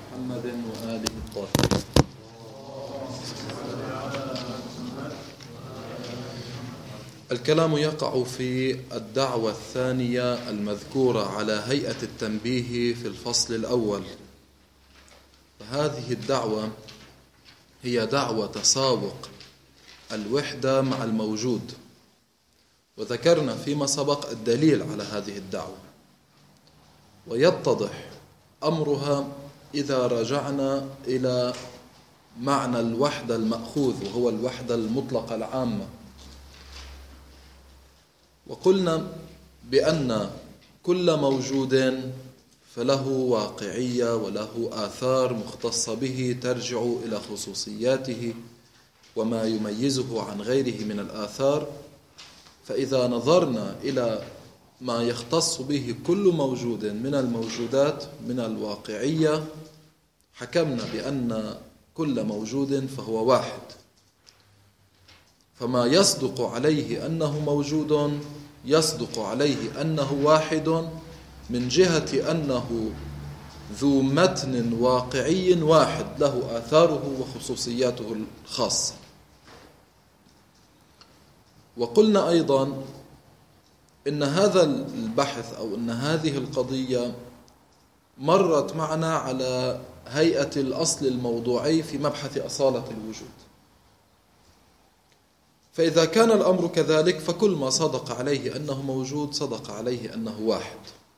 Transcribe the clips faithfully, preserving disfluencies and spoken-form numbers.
محمد وآله الطاهرين. الكلام يقع في الدعوة الثانية المذكورة على هيئة التنبيه في الفصل الأول. فهذه الدعوة هي دعوة تساوق الوحدة مع الموجود، وذكرنا فيما سبق الدليل على هذه الدعوة، ويتضح أمرها إذا رجعنا إلى معنى الوحدة المأخوذ، وهو الوحدة المطلقة العامة. وقلنا بأن كل موجود فله واقعية وله آثار مختصة به ترجع إلى خصوصياته وما يميزه عن غيره من الآثار. فإذا نظرنا إلى ما يختص به كل موجود من الموجودات من الواقعية، حكمنا بأن كل موجود فهو واحد، فما يصدق عليه أنه موجود يصدق عليه أنه واحد من جهة أنه ذو متن واقعي واحد له آثاره وخصوصياته الخاصة. وقلنا أيضا إن هذا البحث أو إن هذه القضية مرت معنا على هيئة الأصل الموضوعي في مبحث أصالة الوجود. فإذا كان الأمر كذلك فكل ما صدق عليه أنه موجود صدق عليه أنه واحد.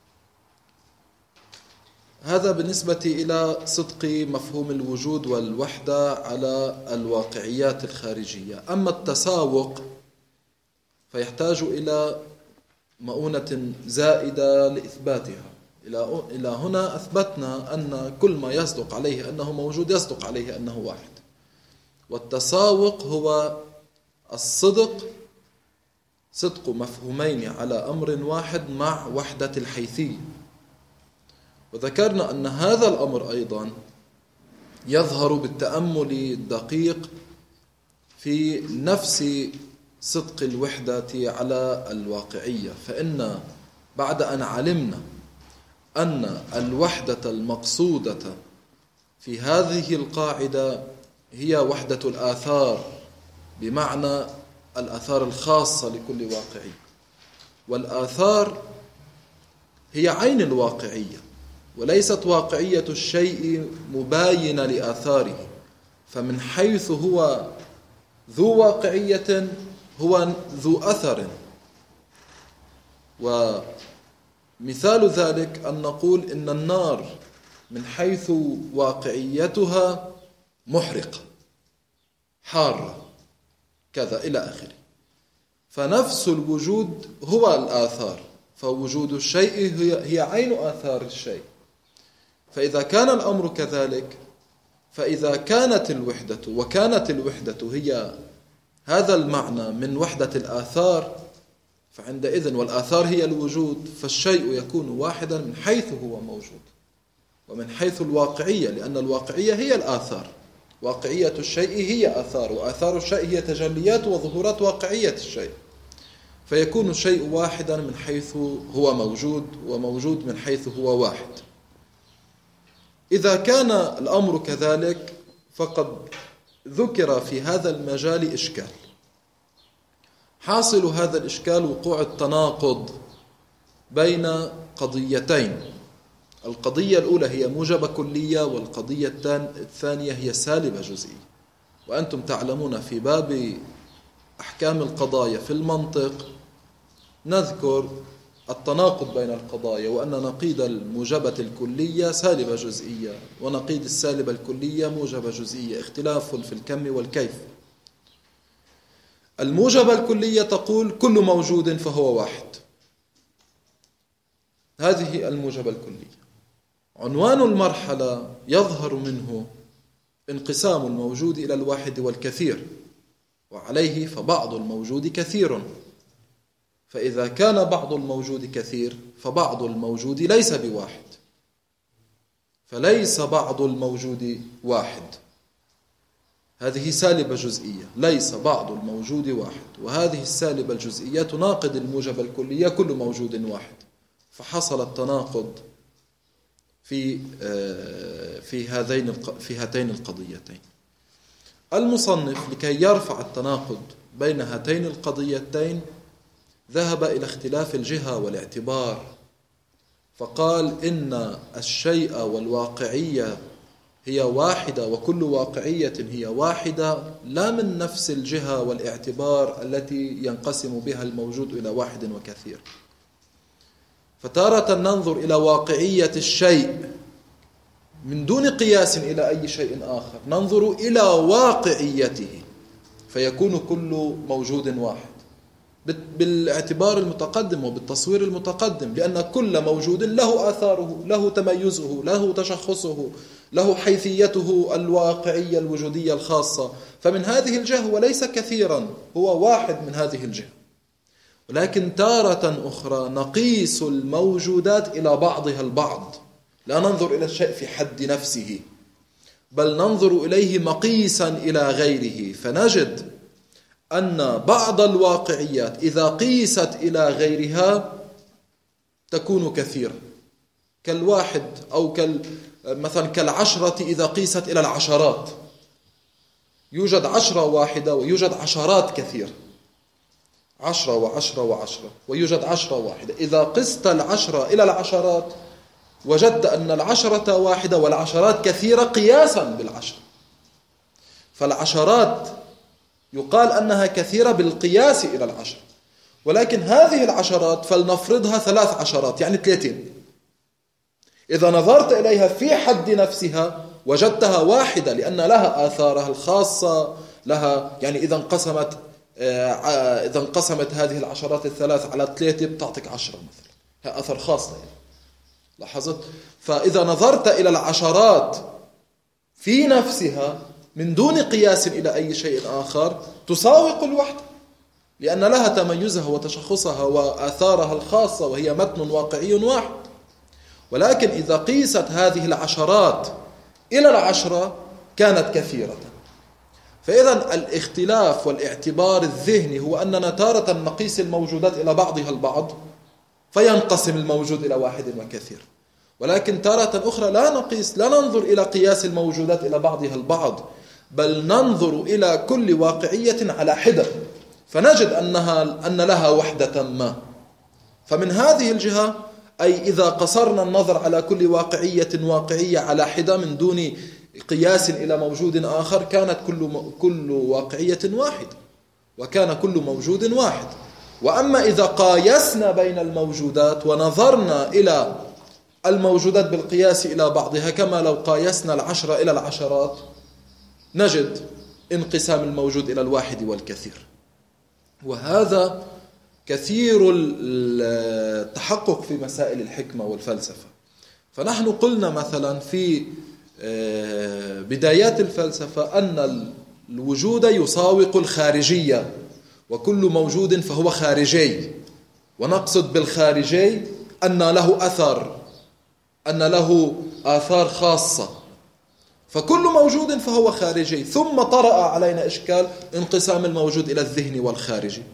هذا بالنسبة إلى صدق مفهوم الوجود والوحدة على الواقعيات الخارجية. أما التساوق فيحتاج إلى مؤونة زائدة لإثباتها. إلى هنا أثبتنا أن كل ما يصدق عليه أنه موجود يصدق عليه أنه واحد. والتساوق هو الصدق، صدق مفهومين على أمر واحد مع وحدة الحيثية. وذكرنا أن هذا الأمر أيضا يظهر بالتأمل الدقيق في نفس صدق الوحدة على الواقعية. فإن بعد أن علمنا أن الوحدة المقصودة في هذه القاعدة هي وحدة الآثار، بمعنى الآثار الخاصة لكل واقعي، والآثار هي عين الواقعية وليست واقعية الشيء مباينة لآثاره. فمن حيث هو ذو واقعية هو ذو أثر. ومثال ذلك أن نقول إن النار من حيث واقعيتها محرقة حارة كذا إلى آخره. فنفس الوجود هو الآثار، فوجود الشيء هي عين آثار الشيء. فإذا كان الأمر كذلك، فإذا كانت الوحدة وكانت الوحدة هي هذا المعنى من وحدة الآثار، فعندئذ والآثار هي الوجود، فالشيء يكون واحدا من حيث هو موجود ومن حيث الواقعية، لأن الواقعية هي الآثار. واقعية الشيء هي آثار، وآثار الشيء هي تجليات وظهورات واقعية الشيء. فيكون الشيء واحدا من حيث هو موجود، وموجود من حيث هو واحد. إذا كان الأمر كذلك فقد ذكر في هذا المجال إشكال. حاصل هذا الإشكال وقوع التناقض بين قضيتين. القضية الأولى هي موجبة كلية، والقضية الثانية هي سالبة جزئية. وأنتم تعلمون في باب أحكام القضايا في المنطق نذكر التناقض بين القضايا، وأن نقيض الموجبة الكلية سالبة جزئية، ونقيض السالبة الكلية موجبة جزئية، اختلاف في الكم والكيف. الموجبة الكلية تقول كل موجود فهو واحد، هذه الموجبة الكلية. عنوان المرحلة يظهر منه انقسام الموجود إلى الواحد والكثير، وعليه فبعض الموجود كثير. فإذا كان بعض الموجود كثير فبعض الموجود ليس بواحد، فليس بعض الموجود واحد. هذه سالبة جزئية، ليس بعض الموجود واحد، وهذه السالبة الجزئية تناقض الموجبة الكلية كل موجود واحد. فحصل التناقض في في في هذين في هاتين القضيتين. المصنف لكي يرفع التناقض بين هاتين القضيتين ذهب إلى اختلاف الجهة والاعتبار، فقال إن الشيء والواقعية هي واحدة، وكل واقعية هي واحدة لا من نفس الجهة والاعتبار التي ينقسم بها الموجود إلى واحد وكثير. فتارة ننظر إلى واقعية الشيء من دون قياس إلى أي شيء آخر، ننظر إلى واقعيته فيكون كل موجود واحد بالاعتبار المتقدم وبالتصوير المتقدم، لأن كل موجود له آثاره، له تميزه، له تشخصه، له حيثيته الواقعية الوجودية الخاصة. فمن هذه الجهة وليس كثيرا، هو واحد من هذه الجهة. ولكن تارة أخرى نقيس الموجودات إلى بعضها البعض، لا ننظر إلى الشيء في حد نفسه، بل ننظر إليه مقيسا إلى غيره، فنجد أن بعض الواقعيات إذا قيست إلى غيرها تكون كثيرة، كالواحد أو كال مثلا كالعشرة إذا قيست إلى العشرات، يوجد عشرة واحدة ويوجد عشرات كثيرة، عشرة وعشرة وعشرة ويوجد عشرة واحدة. إذا قست العشرة إلى العشرات وجدت أن العشرة واحدة والعشرات كثيرة قياسا بالعشرة، فالعشرات يقال أنها كثيرة بالقياس إلى العشرة، ولكن هذه العشرات فلنفرضها ثلاث عشرات يعني ثلاثين، إذا نظرت إليها في حد نفسها وجدتها واحدة لأن لها آثارها الخاصة لها، يعني إذا انقسمت إذا انقسمت هذه العشرات الثلاث على ثلاثة بتعطيك عشرة مثلا، هي أثر خاص يعني. لاحظت؟ فإذا نظرت إلى العشرات في نفسها من دون قياس إلى أي شيء آخر تساوق الوحدة، لأن لها تميزها وتشخصها وآثارها الخاصة وهي متن واقعي واحد. ولكن إذا قيست هذه العشرات إلى العشرة كانت كثيرة. فإذا الاختلاف والاعتبار الذهني هو أننا تارة نقيس الموجودات إلى بعضها البعض فينقسم الموجود إلى واحد وكثير، ولكن تارة أخرى لا نقيس، لا ننظر إلى قياس الموجودات إلى بعضها البعض، بل ننظر إلى كل واقعية على حدة فنجد أنها أن لها وحدة ما. فمن هذه الجهة أي إذا قصرنا النظر على كل واقعية واقعية على حدة من دون قياس إلى موجود آخر كانت كل كل واقعية واحدة وكان كل موجود واحد. وأما إذا قايسنا بين الموجودات ونظرنا إلى الموجودات بالقياس إلى بعضها كما لو قايسنا العشرة إلى العشرات نجد انقسام الموجود إلى الواحد والكثير. وهذا كثير التحقق في مسائل الحكمة والفلسفة. فنحن قلنا مثلا في بدايات الفلسفة أن الوجود يساوق الخارجية، وكل موجود فهو خارجي، ونقصد بالخارجي أن له أثر، أن له آثار خاصة، فكل موجود فهو خارجي. ثم طرأ علينا إشكال انقسام الموجود إلى الذهني والخارجي.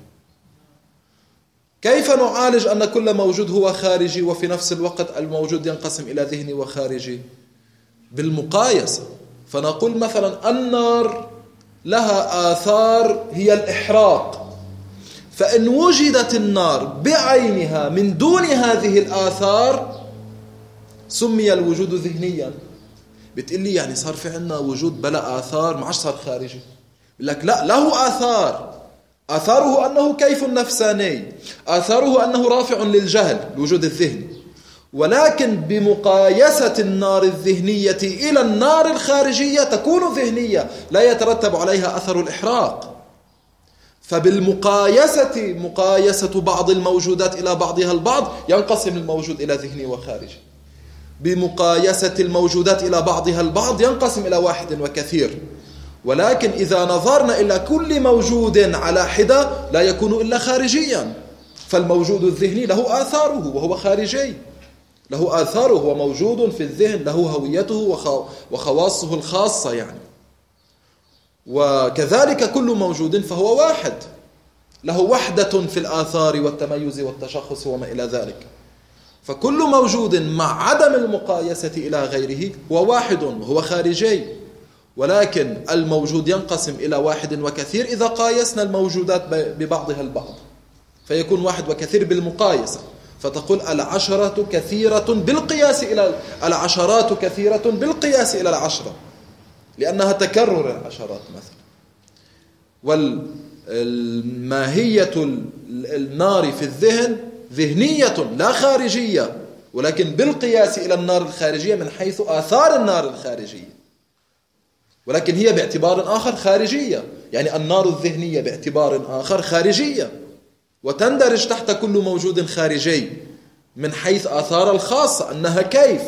كيف نعالج أن كل موجود هو خارجي وفي نفس الوقت الموجود ينقسم إلى ذهني وخارجي؟ بالمقايسة. فنقول مثلا النار لها آثار هي الإحراق، فإن وجدت النار بعينها من دون هذه الآثار سمي الوجود ذهنيا. بتقول لي يعني صار في عنا وجود بلا آثار ما عادش صار خارجي؟ يقول لك لا، له آثار، آثاره أنه كيف نفساني، آثاره أنه رافع للجهل الوجود الذهني، ولكن بمقايسة النار الذهنية إلى النار الخارجية تكون ذهنية لا يترتب عليها أثر الإحراق. فبالمقايسة مقايسة بعض الموجودات إلى بعضها البعض ينقسم الموجود إلى ذهني وخارجي، بمقايسة الموجودات إلى بعضها البعض ينقسم إلى واحد وكثير. ولكن إذا نظرنا إلى كل موجود على حدة لا يكون إلا خارجيا، فالموجود الذهني له آثاره وهو خارجي، له آثاره وموجود في الذهن، له هويته وخواصه الخاصة يعني. وكذلك كل موجود فهو واحد، له وحدة في الآثار والتميز والتشخص وما إلى ذلك. فكل موجود مع عدم المقايسة إلى غيره هو واحد وهو خارجي، ولكن الموجود ينقسم إلى واحد وكثير إذا قايسنا الموجودات ببعضها البعض، فيكون واحد وكثير بالمقايسة، فتقول العشرة كثيرة بالقياس إلى العشرات كثيرة بالقياس إلى العشرة، لأنها تكرر العشرات مثلا. والماهية النار في الذهن ذهنية لا خارجية، ولكن بالقياس إلى النار الخارجية من حيث آثار النار الخارجية، ولكن هي باعتبار آخر خارجية، يعني النار الذهنية باعتبار آخر خارجية، وتندرج تحت كل موجود خارجي من حيث آثار الخاصة، أنها كيف،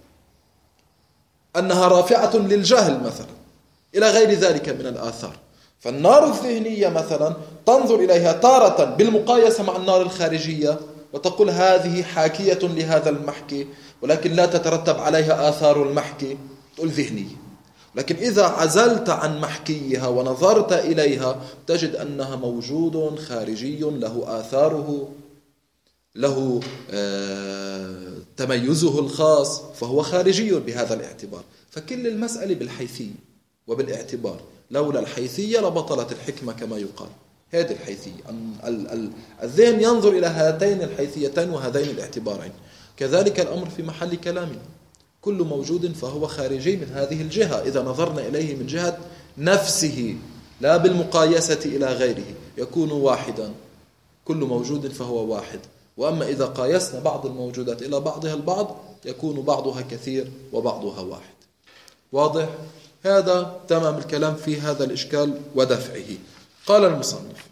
أنها رافعة للجهل مثلا، إلى غير ذلك من الآثار. فالنار الذهنية مثلا تنظر إليها تارة بالمقايسة مع النار الخارجية وتقول هذه حاكية لهذا المحكي، ولكن لا تترتب عليها آثار المحكي، تقول ذهنية. لكن إذا عزلت عن محكيها ونظرت إليها تجد أنها موجود خارجي له آثاره، له آه تميزه الخاص، فهو خارجي بهذا الاعتبار. فكل المسألة بالحيثية وبالاعتبار، لولا الحيثية لبطلت الحكمة كما يقال. هذه الحيثية، الذهن ينظر إلى هاتين الحيثيتين وهذين الاعتبارين. كذلك الأمر في محل كلامنا، كل موجود فهو خارجي من هذه الجهة إذا نظرنا إليه من جهة نفسه لا بالمقايسة إلى غيره يكون واحدا، كل موجود فهو واحد. وأما إذا قايسنا بعض الموجودات إلى بعضها البعض يكون بعضها كثير وبعضها واحد. واضح؟ هذا تمام الكلام في هذا الإشكال ودفعه. قال المصنف: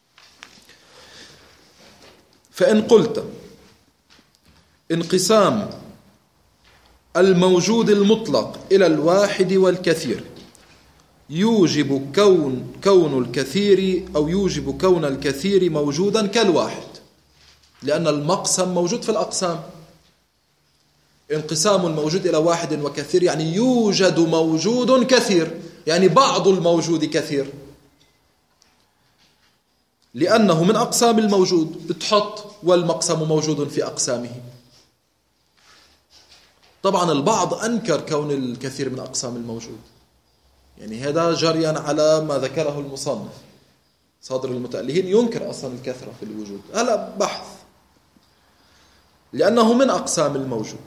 فإن قلت انقسام الموجود المطلق إلى الواحد والكثير يوجب كون كون الكثير أو يوجب كون الكثير موجودا كالواحد، لأن المقسم موجود في الأقسام. انقسام الموجود إلى واحد وكثير يعني يوجد موجود كثير، يعني بعض الموجود كثير، لأنه من أقسام الموجود بتحط والمقسم موجود في أقسامه. طبعا البعض أنكر كون الكثير من أقسام الموجود، يعني هذا جريا على ما ذكره المصنف. صادر المتألهين ينكر أصلا الكثرة في الوجود، هلا بحث، لأنه من أقسام الموجود.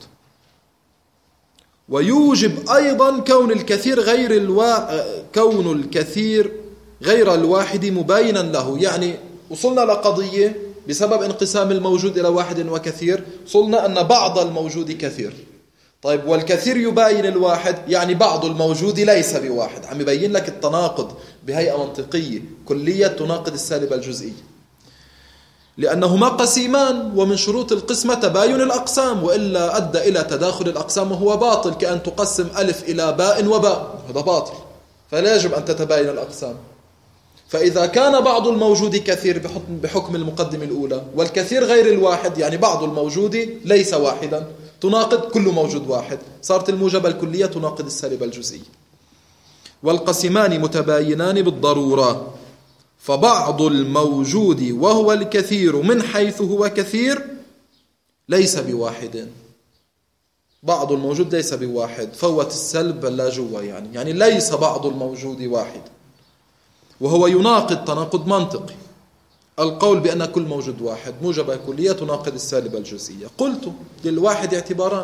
ويوجب أيضا كون الكثير غير الوا... كون الكثير غير الواحد مباينا له. يعني وصلنا لقضية بسبب انقسام الموجود إلى واحد وكثير، وصلنا أن بعض الموجود كثير. طيب والكثير يباين الواحد، يعني بعض الموجود ليس بواحد. عم يبين لك التناقض بهيئة منطقية كلية تناقض السالبة الجزئية، لأنهما قسيمان، ومن شروط القسمة تباين الأقسام، وإلا أدى إلى تداخل الأقسام وهو باطل، كأن تقسم ألف إلى باء وباء، هذا باطل، فلا يجب أن تتباين الأقسام. فإذا كان بعض الموجود كثير بحكم المقدمة الأولى، والكثير غير الواحد يعني بعض الموجود ليس واحدا، تناقض كل موجود واحد، صارت الموجبة الكلية تناقض السالبة الجزئية. والقسمان متباينان بالضرورة، فبعض الموجود وهو الكثير من حيث هو كثير ليس بواحد. بعض الموجود ليس بواحد، فوت السلب لا جوا، يعني يعني ليس بعض الموجود واحد، وهو يناقض تناقض منطقي القول بأن كل موجود واحد، موجبة كلية تناقض السالبة الجزئية. قلت للواحد اعتباران: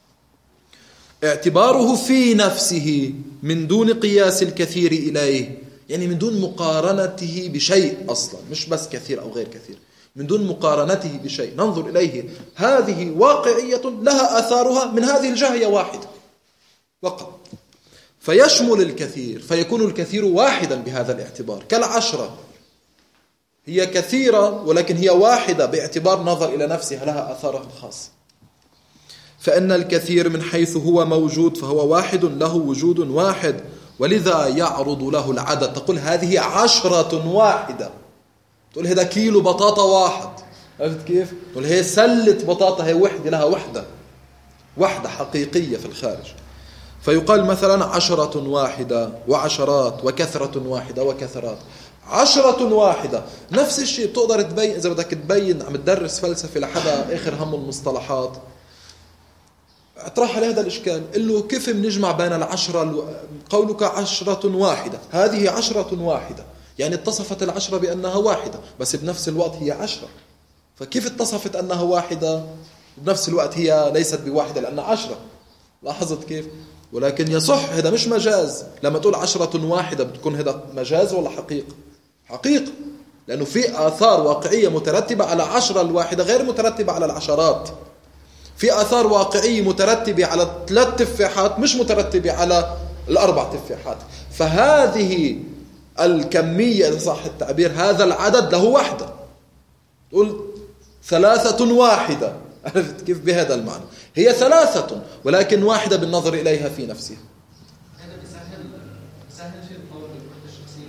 اعتباره في نفسه من دون قياس الكثير إليه، يعني من دون مقارنته بشيء أصلا، مش بس كثير أو غير كثير، من دون مقارنته بشيء ننظر إليه هذه واقعية لها أثارها من هذه الجهة واحدة فقط، فيشمل الكثير، فيكون الكثير واحدا بهذا الاعتبار. كالعشرة هي كثيرة ولكن هي واحدة باعتبار نظر إلى نفسها لها أثارها الخاصة. فإن الكثير من حيث هو موجود فهو واحد له وجود واحد، ولذا يعرض له العدد. تقول هذه عشرة واحدة، تقول هذا كيلو بطاطا واحد، عرفت كيف؟ تقول هي سلة بطاطا، هي وحدة لها وحدة، وحدة حقيقية في الخارج. فيقال مثلا عشرة واحدة وعشرات وكثرة واحدة وكثرات. عشرة واحدة. نفس الشيء بتقدر تبين، إذا بدك تبين عم تدرس فلسفة لحدا آخر هم المصطلحات، اطرح على هذا الإشكال، قل له كيف بنجمع بين العشرة الو... قولك عشرة واحدة، هذه عشرة واحدة، يعني اتصفت العشرة بأنها واحدة، بس بنفس الوقت هي عشرة، فكيف اتصفت أنها واحدة بنفس الوقت هي ليست بواحدة لأنها عشرة؟ لاحظت كيف؟ ولكن يصح، هذا مش مجاز. لما تقول عشرة واحدة بتكون هذا مجاز ولا حقيقة؟ حقيقة، لأنه في آثار واقعية مترتبة على عشرة الواحدة غير مترتبة على العشرات. في آثار واقعية مترتبة على ثلاث تفاحات مش مترتبة على الأربع تفاحات. فهذه الكمية إذا صح التعبير، هذا العدد له وحدة، تقول ثلاثة واحدة، عرفت كيف؟ بهذا المعنى هي ثلاثة ولكن واحدة بالنظر إليها في نفسها. هذا بيسهل بيسهل شيء تطور الوحدة الشخصية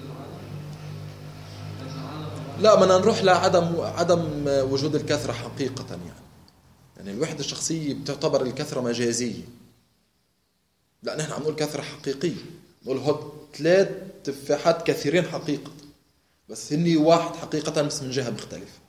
للعالم. لا، بدنا نروح لعدم عدم وجود الكثرة حقيقة. يعني يعني الوحدة الشخصية بتعتبر الكثرة مجازية. لا، نحن عم نقول كثرة حقيقية، نقول هاد ثلاث تفاحات كثيرين حقيقة، بس هني واحد حقيقة بس من جهة مختلفة.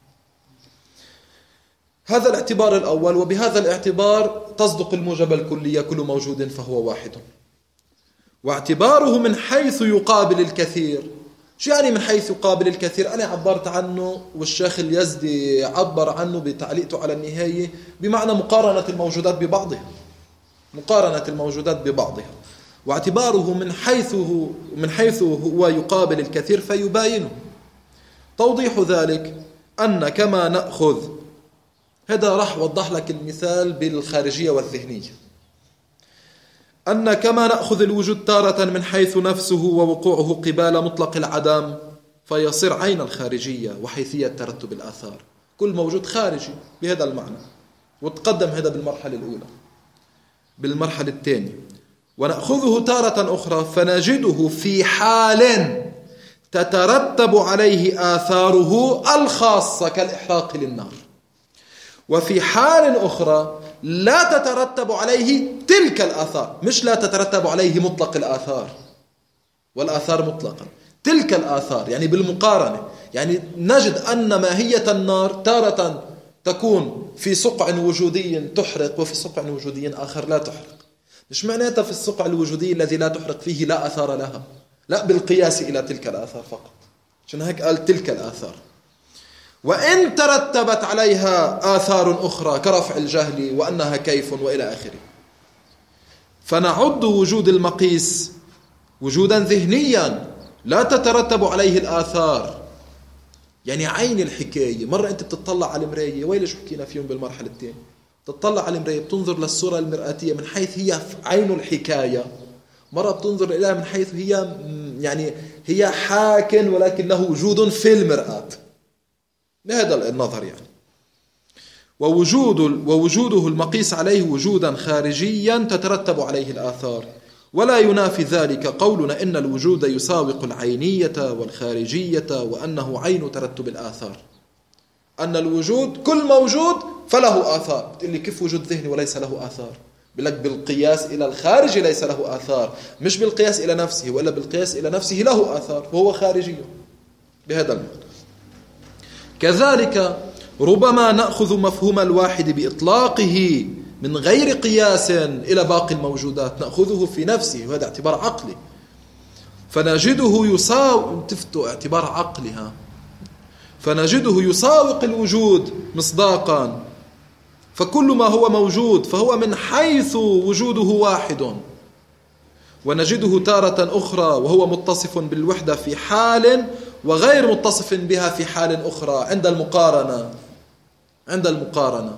هذا الاعتبار الأول، وبهذا الاعتبار تصدق الموجبة الكلية كل موجود فهو واحد. واعتباره من حيث يقابل الكثير. شو يعني من حيث يقابل الكثير؟ أنا عبرت عنه والشيخ اليزدي عبر عنه بتعليقه على النهاية بمعنى مقارنة الموجودات ببعضها، مقارنة الموجودات ببعضها. واعتباره من حيث من حيث هو يقابل الكثير فيباينه. توضيح ذلك أن كما نأخذ، هذا راح وضح لك المثال بالخارجية والذهنية، أن كما نأخذ الوجود تارة من حيث نفسه ووقوعه قبال مطلق العدم فيصير عين الخارجية وحيثية ترتب الآثار. كل موجود خارجي بهذا المعنى، وتقدم هذا بالمرحلة الأولى. بالمرحلة الثانية ونأخذه تارة أخرى فنجده في حال تترتب عليه آثاره الخاصة كالإحراق للنار، وفي حال أخرى لا تترتب عليه تلك الآثار، مش لا تترتب عليه مطلق الآثار، والآثار مطلقا تلك الآثار، يعني بالمقارنة. يعني نجد أن ماهية النار تارة تكون في صقع وجودي تحرق وفي صقع وجودي آخر لا تحرق. مش معناتها في الصقع الوجودي الذي لا تحرق فيه لا آثار لها، لا، بالقياس إلى تلك الآثار فقط. عشان هيك قال تلك الآثار. وإن ترتبت عليها آثار أخرى كرفع الجهل وأنها كيف وإلى آخره، فنعد وجود المقيس وجودا ذهنيا لا تترتب عليه الآثار. يعني عين الحكاية، مرة أنت بتطلع على المراية، ويلي شو حكينا فيهم بالمرحلة الثانية، تطلع على المراية بتنظر للصورة المرآتية من حيث هي عين الحكاية، مرة بتنظر إليها من حيث هي يعني هي حاكن ولكن له وجود في المرآة. لهذا النظر يعني. ووجود ووجوده المقيس عليه وجودا خارجيا تترتب عليه الآثار. ولا ينافي ذلك قولنا إن الوجود يساوق العينية والخارجية وأنه عين ترتب الآثار. أن الوجود كل موجود فله آثار. بتقول لي كيف وجود ذهني وليس له آثار؟ بلك بالقياس إلى الخارج ليس له آثار، مش بالقياس إلى نفسه، وإلا بالقياس إلى نفسه له آثار وهو خارجي بهذا المعنى. كذلك ربما نأخذ مفهوم الواحد بإطلاقه من غير قياس إلى باقي الموجودات، نأخذه في نفسه، وهذا اعتبار عقلي، فنجده يساوق تفتو اعتبار عقلها فنجده يساوق الوجود مصداقا. فكل ما هو موجود فهو من حيث وجوده واحد، ونجده تارة أخرى وهو متصف بالوحدة في حال وغير متصف بها في حال أخرى عند المقارنة عند المقارنة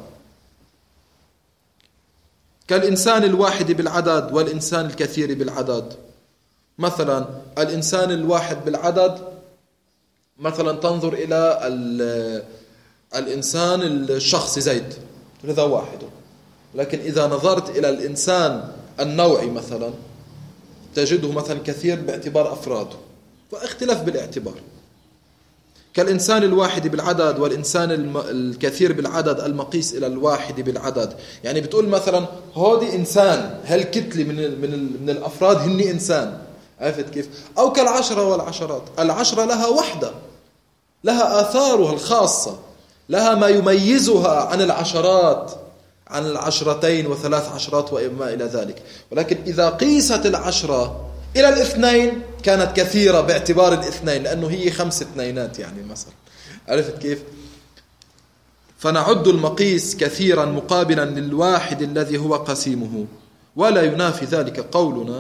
كالإنسان الواحد بالعدد والإنسان الكثير بالعدد. مثلا الإنسان الواحد بالعدد، مثلا تنظر إلى الإنسان الشخصي زيد، هذا واحد، لكن إذا نظرت إلى الإنسان النوعي مثلا تجده مثلا كثير باعتبار أفراده، فاختلاف بالاعتبار. كالإنسان الواحد بالعدد والإنسان الكثير بالعدد المقيس إلى الواحد بالعدد. يعني بتقول مثلا هودي إنسان، هالكتلة من من من الأفراد هني إنسان، عرفت كيف؟ أو كالعشرة والعشرات. العشرة لها وحدة، لها آثارها الخاصة، لها ما يميزها عن العشرات، عن العشرتين وثلاث عشرات وما إلى ذلك. ولكن إذا قيست العشرة إلى الاثنين كانت كثيرة باعتبار الاثنين، لأنه هي خمس اثنينات يعني مثلا. عرفت كيف؟ فنعد المقيس كثيرا مقابلا للواحد الذي هو قسيمه. ولا ينافي ذلك قولنا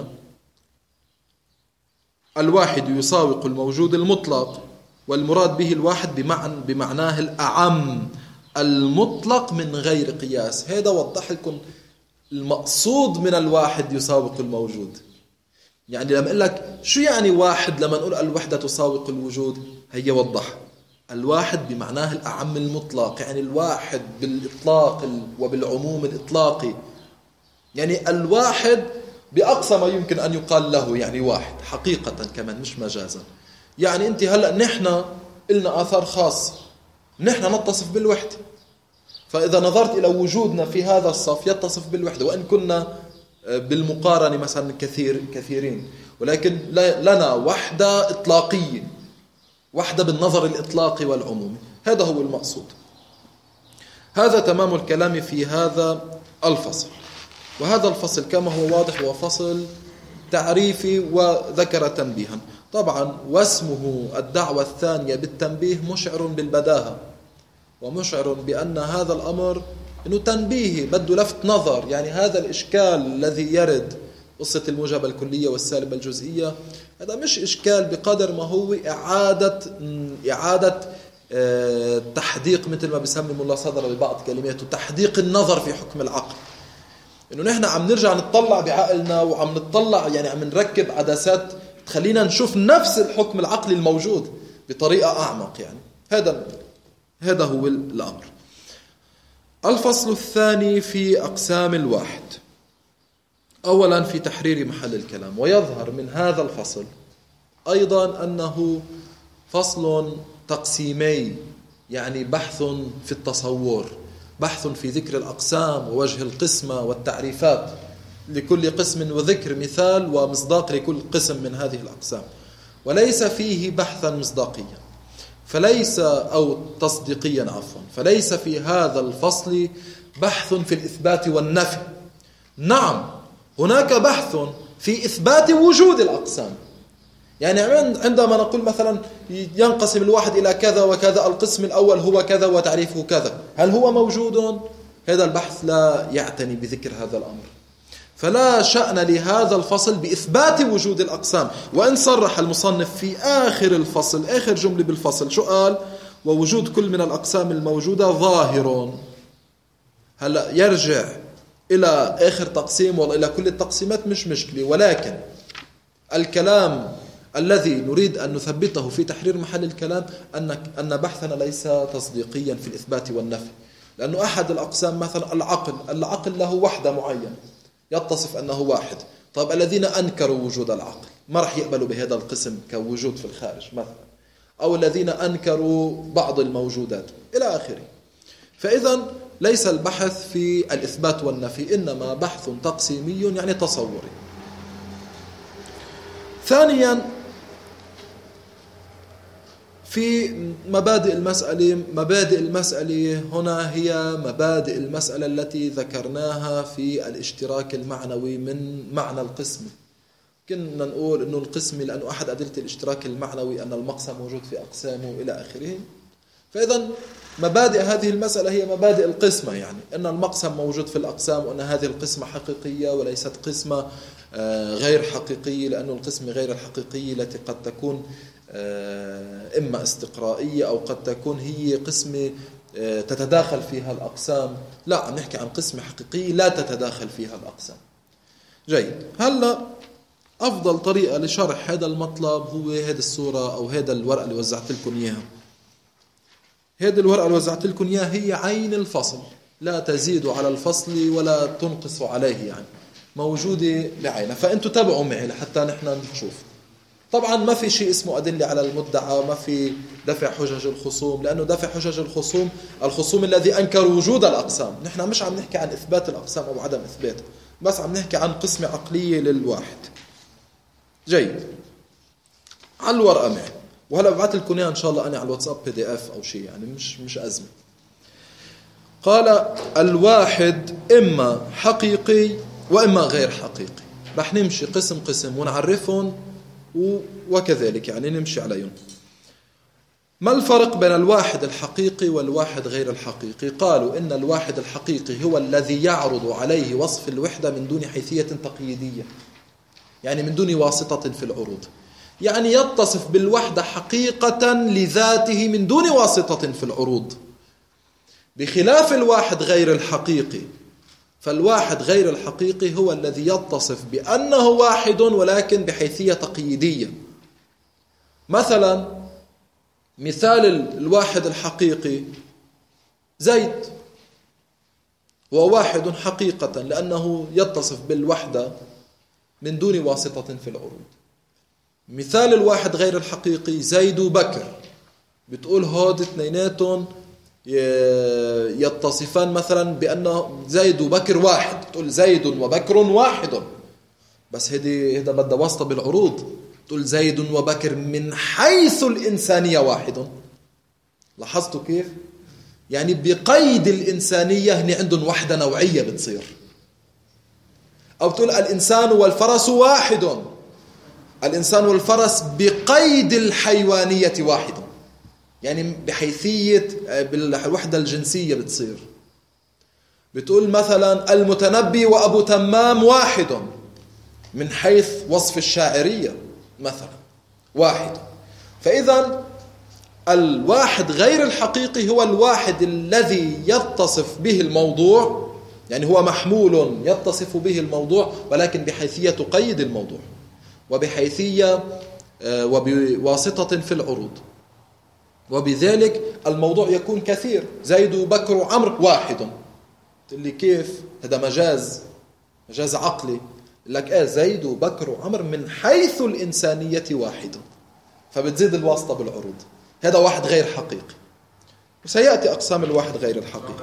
الواحد يساوق الموجود المطلق، والمراد به الواحد بمعنى بمعناه الأعم المطلق من غير قياس. هذا وضح لكم المقصود من الواحد يساوق الموجود. يعني لما أقول لك شو يعني واحد، لما نقول الوحدة تساوق الوجود، هي وضح الواحد بمعناه الأعم المطلق، يعني الواحد بالإطلاق وبالعموم الإطلاقي، يعني الواحد بأقصى ما يمكن أن يقال له، يعني واحد حقيقة كمان مش مجازا. يعني أنت هلأ نحن إلنا آثار خاصة، نحن نتصف بالوحدة، فإذا نظرت إلى وجودنا في هذا الصف يتصف بالوحدة، وإن كنا بالمقارنة مثلا كثير كثيرين، ولكن لنا وحدة إطلاقية، وحدة بالنظر الإطلاقي والعمومي. هذا هو المقصود. هذا تمام الكلام في هذا الفصل. وهذا الفصل كما هو واضح هو فصل تعريفي وذكر تنبيها. طبعا واسمه الدعوة الثانية بالتنبيه مشعر بالبداهة، ومشعر بأن هذا الأمر إنه تنبيه بده لفت نظر. يعني هذا الإشكال الذي يرد، قصة الموجبة الكلية والسالبة الجزئية، هذا مش إشكال بقدر ما هو إعادة إعادة اه تحديق، مثل ما بيسمي ملا صدر ببعض كلماته تحديق النظر في حكم العقل. إنه نحن عم نرجع نتطلع بعقلنا، وعم نتطلع يعني عم نركب عدسات تخلينا نشوف نفس الحكم العقلي الموجود بطريقة أعمق. يعني هذا هذا هو الأمر. الفصل الثاني في أقسام الواحد. أولا في تحرير محل الكلام. ويظهر من هذا الفصل أيضا أنه فصل تقسيمي، يعني بحث في التصور، بحث في ذكر الأقسام ووجه القسمة والتعريفات لكل قسم، وذكر مثال ومصداق لكل قسم من هذه الأقسام، وليس فيه بحثا مصداقيا، فليس أو تصديقيا عفوا فليس في هذا الفصل بحث في الإثبات والنفي. نعم هناك بحث في إثبات وجود الأقسام. يعني عندما نقول مثلا ينقسم الواحد إلى كذا وكذا، القسم الأول هو كذا وتعريفه كذا، هل هو موجود؟ هذا البحث لا يعتني بذكر هذا الأمر. فلا شأن لهذا الفصل بإثبات وجود الأقسام. وإن صرح المصنف في آخر الفصل، آخر جملة بالفصل شو قال؟ ووجود كل من الأقسام الموجودة ظاهر. هلأ يرجع إلى آخر تقسيم ولا إلى كل التقسيمات مش مشكلة، ولكن الكلام الذي نريد أن نثبته في تحرير محل الكلام أن أن بحثنا ليس تصديقيا في الإثبات والنفي. لأنه أحد الأقسام مثلا العقل، العقل له وحدة معينة يتصف أنه واحد. طيب الذين أنكروا وجود العقل ما رح يقبلوا بهذا القسم كوجود في الخارج مثلا، أو الذين أنكروا بعض الموجودات إلى آخره. فإذا ليس البحث في الإثبات والنفي، إنما بحث تقسيمي يعني تصوري. ثانيا في مبادئ المسألة. مبادئ المسألة هنا هي مبادئ المسألة التي ذكرناها في الاشتراك المعنوي من معنى القسم. كنا نقول أنه القسم لأنه أحد أدلة الاشتراك المعنوي أن المقسم موجود في أقسامه إلى آخره. فإذا مبادئ هذه المسألة هي مبادئ القسمة، يعني أن المقسم موجود في الأقسام، وأن هذه القسمة حقيقية وليست قسمة غير حقيقية، لأن القسم غير الحقيقية التي قد تكون إما استقرائية أو قد تكون هي قسمة تتداخل فيها الأقسام. لا، عم نحكي عن قسمة حقيقية لا تتداخل فيها الأقسام. جيد. هلأ أفضل طريقة لشرح هذا المطلب هو هذه الصورة أو هذا الورقة اللي وزعت لكم إياها. هذه الورقة اللي وزعت لكم إياها هي عين الفصل، لا تزيد على الفصل ولا تنقص عليه، يعني موجودة بعينها. فأنتوا تابعوا معي لحتى نحن نشوف. طبعا ما في شيء اسمه أدلة على المدعى، ما في دفع حجج الخصوم، لأنه دفع حجج الخصوم الخصوم الذي أنكروا وجود الأقسام. نحن مش عم نحكي عن إثبات الأقسام أو عدم إثباتها، بس عم نحكي عن قسمة عقلية للواحد. جيد. على الورقة معي، وهلا ببعث لكم اياها ان شاء الله انا على الواتساب بي دي اف او شيء، يعني مش مش ازمه. قال الواحد اما حقيقي واما غير حقيقي. رح نمشي قسم قسم ونعرفهم وكذلك يعني نمشي عليهم. ما الفرق بين الواحد الحقيقي والواحد غير الحقيقي؟ قالوا إن الواحد الحقيقي هو الذي يعرض عليه وصف الوحدة من دون حيثية تقييدية، يعني من دون واسطة في العروض، يعني يتصف بالوحدة حقيقة لذاته من دون واسطة في العروض، بخلاف الواحد غير الحقيقي. فالواحد غير الحقيقي هو الذي يتصف بأنه واحد ولكن بحيثية تقييدية. مثلا مثال الواحد الحقيقي زيد، وواحد حقيقة لأنه يتصف بالوحدة من دون واسطة في العروض. مثال الواحد غير الحقيقي زيد وبكر، بتقول هود اثنيناتهم يتصفان مثلا بأنه زيد وبكر واحد، تقول زيد وبكر واحد، بس هذه هذا بدها واسطة بالعروض، تقول زيد وبكر من حيث الإنسانية واحد. لاحظتوا كيف؟ يعني بقيد الإنسانية هني عندهم وحدة نوعية بتصير. أو تقول الإنسان والفرس واحد، الإنسان والفرس بقيد الحيوانية واحد، يعني بحيثية بالوحدة الجنسية بتصير. بتقول مثلا المتنبي وأبو تمام واحد من حيث وصف الشاعرية مثلا واحد. فإذا الواحد غير الحقيقي هو الواحد الذي يتصف به الموضوع، يعني هو محمول يتصف به الموضوع ولكن بحيثية تقيد الموضوع وبحيثية وبواسطة في العروض، وبذلك الموضوع يكون كثير. زيد وبكر وعمر واحد، اللي كيف هذا مجاز مجاز عقلي، لك آه زيد وبكر وعمر من حيث الإنسانية واحد، فبتزيد الواسطة بالعروض. هذا واحد غير حقيقي. وسيأتي أقسام الواحد غير الحقيقي.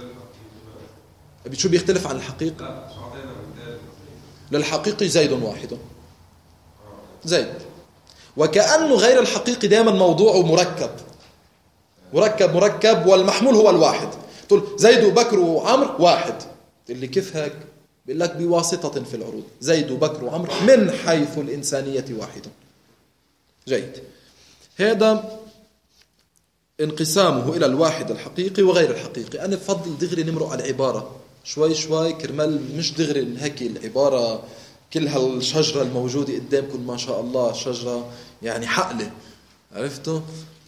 شو بيختلف عن الحقيقي؟ للحقيقي زيد واحد، زيد. وكأنه غير الحقيقي دائما موضوعه مركب مركب مركب والمحمول هو الواحد. تقول زيد وبكر وعمر واحد، اللي كيف هيك؟ بيقول لك بواسطة في العروض، زيد وبكر وعمر من حيث الإنسانية واحد. جيد. هذا انقسامه إلى الواحد الحقيقي وغير الحقيقي. أنا بفضل دغري نمرق على العبارة شوي شوي كرمال مش دغري هيك العبارة كل هالشجرة الموجودة قدامكم ما شاء الله، شجرة يعني حقلة، عرفتوا؟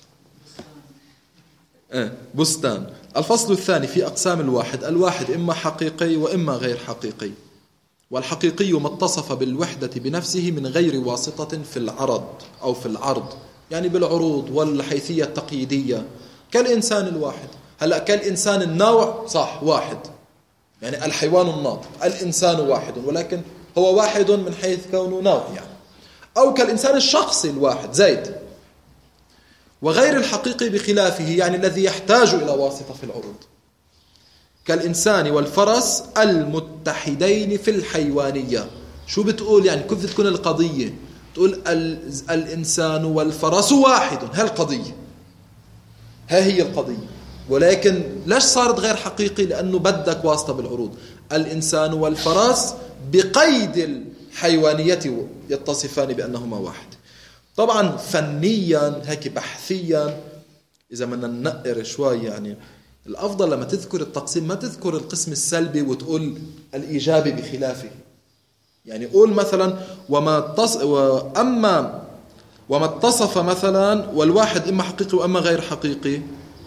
آه بستان. الفصل الثاني في أقسام الواحد. الواحد إما حقيقي وإما غير حقيقي. والحقيقي ما اتصف بالوحدة بنفسه من غير واسطة في العرض أو في العرض، يعني بالعروض والحيثية التقييدية، كالإنسان الواحد. هلأ كالإنسان النوع صح واحد، يعني الحيوان الناطق، الإنسان واحد، ولكن هو واحد من حيث كونه نوع يعني. أو كالإنسان الشخصي الواحد زيد. وغير الحقيقي بخلافه، يعني الذي يحتاج إلى واسطة في العروض، كالإنسان والفرس المتحدين في الحيوانية. شو بتقول يعني؟ كيف تكون القضية؟ تقول الإنسان والفرس واحد، هاي القضية، ها هي القضية. ولكن ليش صارت غير حقيقي؟ لأنه بدك واسطة بالعروض. الإنسان والفرس بقيد الحيوانية يتصفان بأنهما واحد. طبعا فنيا هيك بحثيا إذا بدنا ننقر شوي، يعني الأفضل لما تذكر التقسيم ما تذكر القسم السلبي وتقول الإيجابي بخلافه. يعني قول مثلا وما تص... وأما وما اتصف مثلا والواحد إما حقيقي وأما غير حقيقي،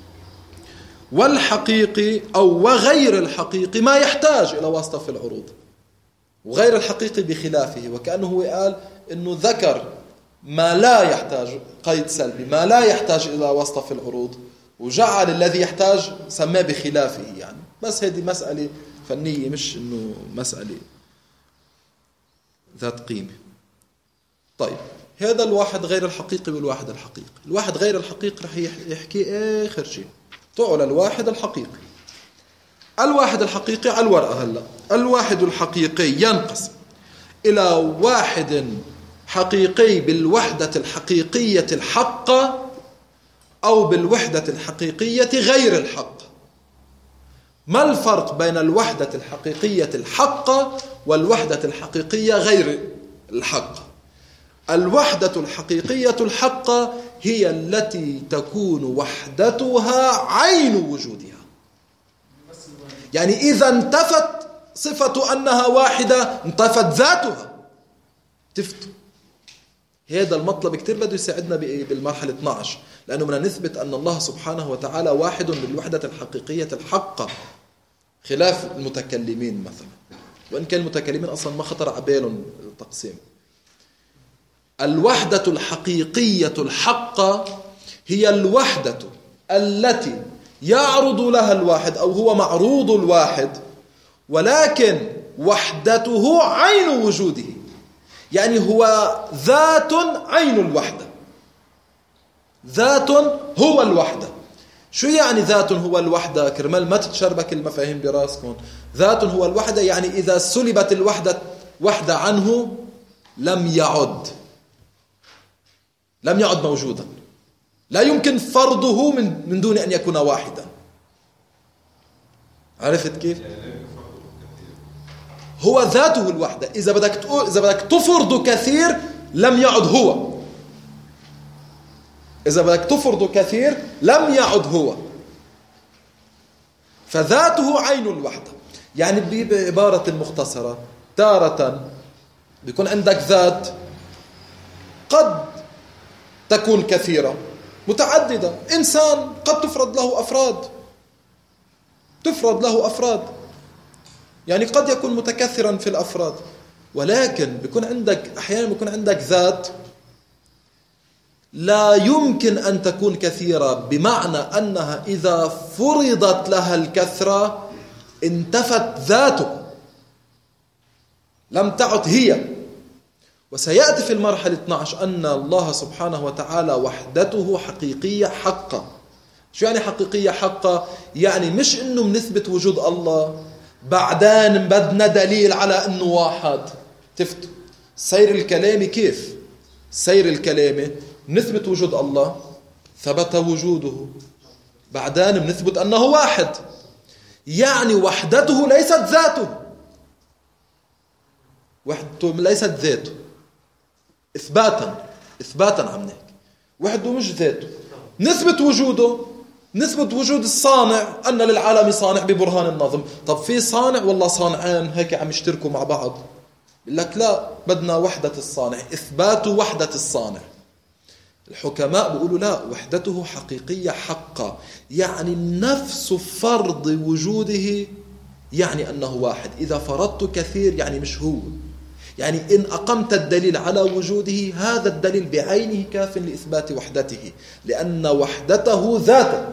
والحقيقي أو وغير الحقيقي ما يحتاج إلى واسطة في العروض، وغير الحقيقي بخلافه. وكأنه هو قال إنه ذكر ما لا يحتاج قيد سلبي، ما لا يحتاج إلى واسطة في العروض، وجعل الذي يحتاج سماه بخلافه يعني. بس هذه مسألة فنية، مش إنه مسألة ذات قيمة. طيب هذا الواحد غير الحقيقي والواحد الحقيقي. الواحد غير الحقيقي رح يحكي آخر شيء، تعال الواحد الحقيقي. الواحد الحقيقي على الورقة هلا. الواحد الحقيقي ينقسم إلى واحد حقيقي بالوحدة الحقيقية الحقة أو بالوحدة الحقيقية غير الحقة. ما الفرق بين الوحدة الحقيقية الحقة والوحدة الحقيقية غير الحقة؟ الوحدة الحقيقية الحقة هي التي تكون وحدتها عين وجودها. يعني إذا انتفت صفة أنها واحدة انتفت ذاتها. تفتوا هذا المطلب كتير بده يساعدنا بالمرحلة اثني عشر، لأنه بدنا نثبت أن الله سبحانه وتعالى واحد بالوحدة الحقيقية الحقة، خلاف المتكلمين مثلا، وإن كان المتكلمين أصلا ما خطر عبالهم التقسيم. الوحدة الحقيقية الحقة هي الوحدة التي يعرض لها الواحد أو هو معروض الواحد، ولكن وحدته عين وجوده، يعني هو ذات عين الوحدة. ذات هو الوحدة. شو يعني ذات هو الوحدة؟ كرمال ما تتشربك المفاهيم براسكم. ذات هو الوحدة يعني إذا سلبت الوحدة وحدة عنه لم يعد لم يعد موجودا، لا يمكن فرضه من من دون أن يكون واحدا. عرفت كيف؟ هو ذاته الوحدة. إذا بدك تقول إذا بدك تفرض كثير لم يعد هو. إذا بدك تفرض كثير لم يعد هو. فذاته عين الوحدة. يعني بعبارة مختصرة، تارة بيكون عندك ذات قد تكون كثيرة متعددة. إنسان قد تفرض له أفراد تفرض له أفراد يعني قد يكون متكثرا في الأفراد، ولكن بيكون عندك أحيانا بيكون عندك ذات لا يمكن أن تكون كثيرة، بمعنى أنها إذا فرضت لها الكثرة انتفت ذاته، لم تعد هي. وسيأتي في المرحلة اثني عشر أن الله سبحانه وتعالى وحدته حقيقية حقة. شو يعني حقيقية حقة؟ يعني مش إنه بنثبت وجود الله بعدين بدنا دليل على إنه واحد. تفتوا سير الكلام كيف؟ سير الكلام نثبت وجود الله، ثبت وجوده، بعدين بنثبت أنه واحد. يعني وحدته ليست ذاته، وحدته ليست ذاته إثباتا إثباتا عم نحكي. وحده مش ذاته. نثبت وجوده، نثبت وجود الصانع، أن للعالم صانع ببرهان النظم. طب في صانع والله صانعين هيك عم يشتركوا مع بعض؟ يقول لك لا، بدنا وحدة الصانع، إثبات وحدة الصانع. الحكماء بيقولوا لا، وحدته حقيقية حقة، يعني نفس فرض وجوده يعني أنه واحد. إذا فرضت كثير يعني مش هو. يعني إن أقمت الدليل على وجوده هذا الدليل بعينه كاف لإثبات وحدته، لأن وحدته ذاته.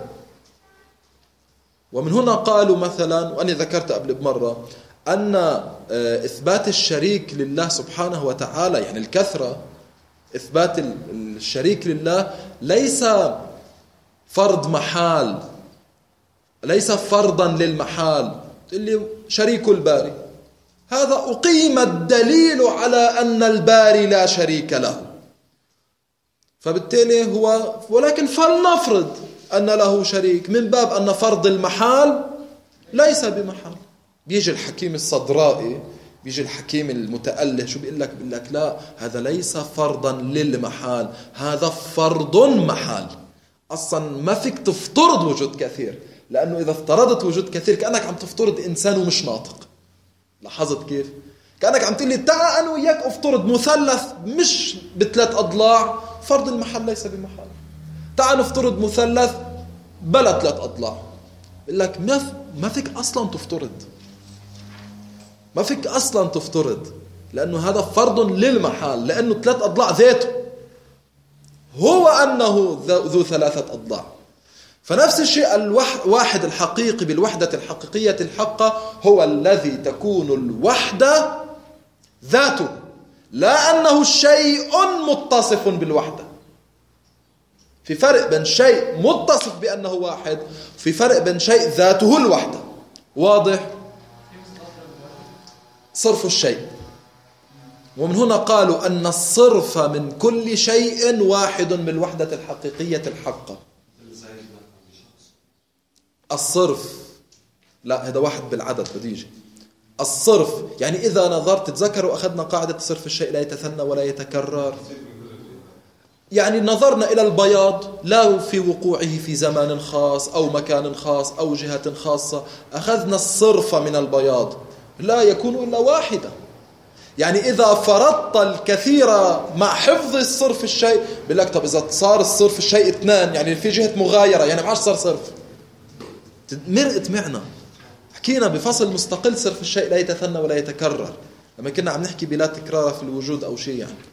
ومن هنا قالوا مثلا، وأنا ذكرت قبل بمرة، أن إثبات الشريك لله سبحانه وتعالى يعني الكثرة، إثبات الشريك لله ليس فرض محال، ليس فرضا للمحال. اللي شريك الباري هذا أقيم الدليل على أن الباري لا شريك له، فبالتالي هو، ولكن فلنفرض أن له شريك من باب أن فرض المحال ليس بمحال. بيجي الحكيم الصدرائي، بيجي الحكيم المتأله، شو بيقول لك؟ بيقول لك لا، هذا ليس فرضا للمحال، هذا فرض محال. أصلا ما فيك تفترض وجود كثير، لأنه إذا افترضت وجود كثير كأنك عم تفترض إنسان ومش ناطق. لاحظت كيف؟ كأنك عم تقول لي تعال أنا وياك افترض مثلث مش بثلاث أضلاع، فرض المحل ليس بمحل. تعال نفترض مثلث بلا ثلاث أضلاع، بقول لك ما فيك أصلا تفترض، ما فيك أصلا تفترض، لأنه هذا فرض للمحال، لأنه ثلاث أضلاع ذاته هو أنه ذو ثلاثة أضلاع. فنفس الشيء الواحد الحقيقي بالوحدة الحقيقية الحقة هو الذي تكون الوحدة ذاته، لا أنه شيء متصف بالوحدة. في فرق بين شيء متصف بأنه واحد، في فرق بين شيء ذاته الوحدة. واضح؟ صرف الشيء ومن هنا قالوا أن الصرف من كل شيء واحد بالوحدة الحقيقية الحقة. الصرف لا، هذا واحد بالعدد بديجي. الصرف يعني إذا نظرت، تذكروا أخذنا قاعدة صرف الشيء لا يتثنى ولا يتكرر. يعني نظرنا إلى البياض لا في وقوعه في زمان خاص أو مكان خاص أو جهة خاصة، أخذنا الصرف من البياض لا يكون إلا واحدا. يعني إذا فرضت الكثير مع حفظ الصرف الشيء، بقول لك طب إذا صار الصرف الشيء اثنان يعني في جهة مغايرة، يعني ما عادش صار صرف. مرقت معنا، حكينا بفصل مستقل صرف الشيء لا يتثنى ولا يتكرر لما كنا عم نحكي بلا تكرار في الوجود أو شيء يعني.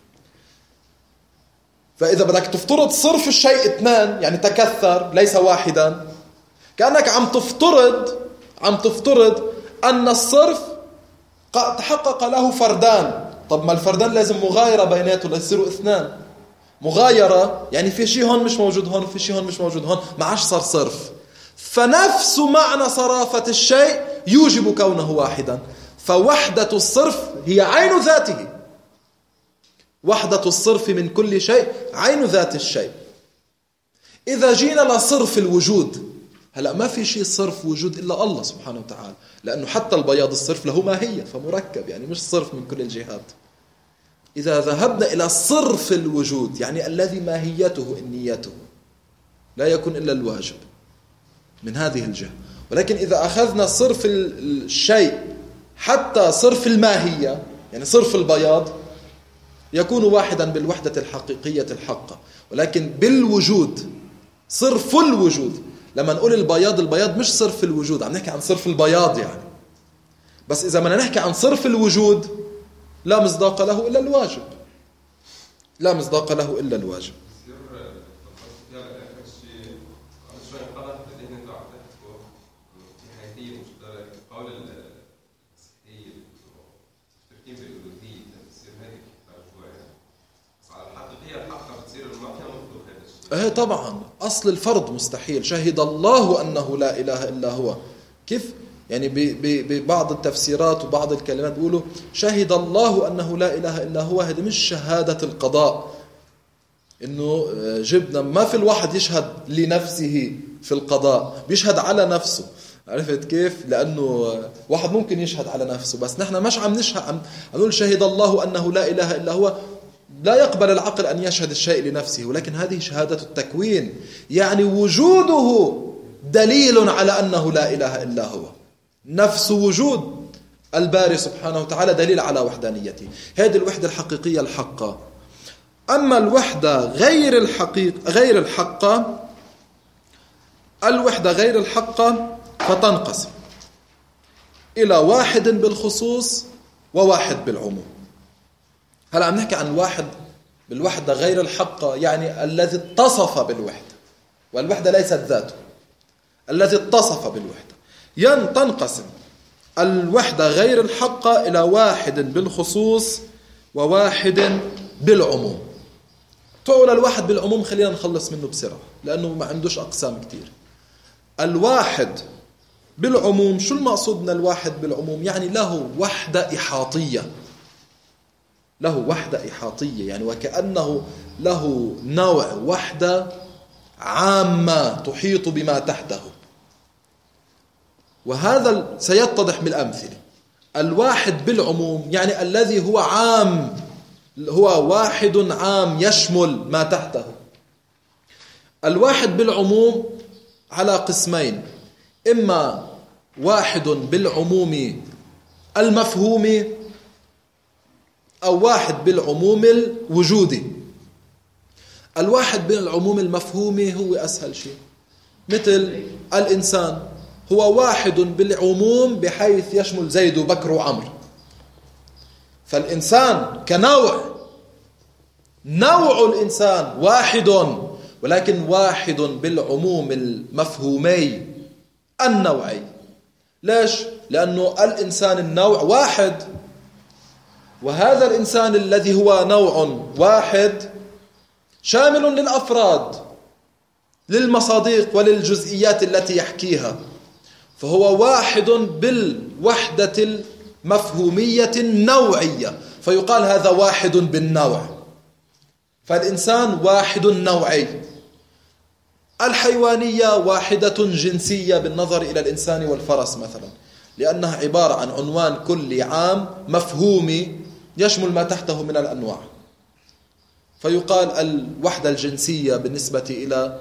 فإذا بدك تفترض صرف الشيء اثنان يعني تكثر ليس واحدا، كأنك عم تفترض عم تفترض أن الصرف تحقق له فردان. طب ما الفردان لازم مغايرة بيناته ليصيروا اثنان. مغايرة يعني في شيء هون مش موجود هون وفي شيء هون مش موجود هون، ما عادش صار صرف. فنفس معنى صرافة الشيء يوجب كونه واحدا. فوحدة الصرف هي عين ذاته. وحدة الصرف من كل شيء عين ذات الشيء. إذا جينا لصرف الوجود، هلأ ما في شيء صرف وجود إلا الله سبحانه وتعالى، لأنه حتى البياض الصرف له ماهية فمركب، يعني مش صرف من كل الجهات. إذا ذهبنا إلى صرف الوجود يعني الذي ماهيته النيته لا يكون إلا الواجب من هذه الجهة. ولكن إذا أخذنا صرف الشيء حتى صرف الماهية يعني صرف البياض، يكون واحدا بالوحدة الحقيقية الحقة. ولكن بالوجود صرف الوجود، لما نقول البياض البياض مش صرف الوجود، عم نحكي عن صرف البياض يعني. بس إذا بدنا نحكي عن صرف الوجود لا مصداق له إلا الواجب، لا مصداق له إلا الواجب. ايه طبعا أصل الفرض مستحيل. شهد الله أنه لا إله إلا هو. كيف؟ يعني ببعض التفسيرات وبعض الكلمات بيقولوا شهد الله أنه لا إله إلا هو. هذه مش شهادة القضاء، إنه جبنا ما في الواحد يشهد لنفسه في القضاء، بيشهد على نفسه. عرفت كيف؟ لأنه واحد ممكن يشهد على نفسه، بس نحن مش عم نشهد، عم نقول شهد الله أنه لا إله إلا هو. لا يقبل العقل أن يشهد الشيء لنفسه، ولكن هذه شهادة التكوين، يعني وجوده دليل على أنه لا إله إلا هو. نفس وجود الباري سبحانه وتعالى دليل على وحدانيته. هذه الوحدة الحقيقية الحقة. أما الوحدة غير الحقيقة غير الحقة الوحدة غير الحقة فتنقسم إلى واحد بالخصوص وواحد بالعموم. هلا عم نحكي عن واحد بالوحدة غير الحقة، يعني الذي اتصف بالوحدة، والوحدة ليست ذاته، الذي اتصف بالوحدة. ين تنقسم الوحدة غير الحقة إلى واحد بالخصوص وواحد بالعموم. تقول الواحد بالعموم خلينا نخلص منه بسرعة لأنه ما عندوش أقسام كتير. الواحد بالعموم، شو المقصود من الواحد بالعموم؟ يعني له وحدة إحاطية، له وحدة إحاطية، يعني وكأنه له نوع وحدة عامة تحيط بما تحته. وهذا سيتضح بالأمثلة. الواحد بالعموم يعني الذي هو عام، هو واحد عام يشمل ما تحته. الواحد بالعموم على قسمين: إما واحد بالعموم المفهوم، أو واحد بالعموم الوجودي. الواحد بالعموم المفهومي هو أسهل شيء، مثل الإنسان هو واحد بالعموم بحيث يشمل زيد وبكر وعمر. فالإنسان كنوع، نوع الإنسان واحد، ولكن واحد بالعموم المفهومي النوعي. ليش؟ لأنه الإنسان النوع واحد، وهذا الإنسان الذي هو نوع واحد شامل للأفراد، للمصادق وللجزئيات التي يحكيها، فهو واحد بالوحدة المفهومية النوعية. فيقال هذا واحد بالنوع. فالإنسان واحد نوعي. الحيوانية واحدة جنسية بالنظر إلى الإنسان والفرس مثلا، لأنها عبارة عن عنوان كلي عام مفهومي يشمل ما تحته من الأنواع، فيقال الوحدة الجنسية بالنسبة إلى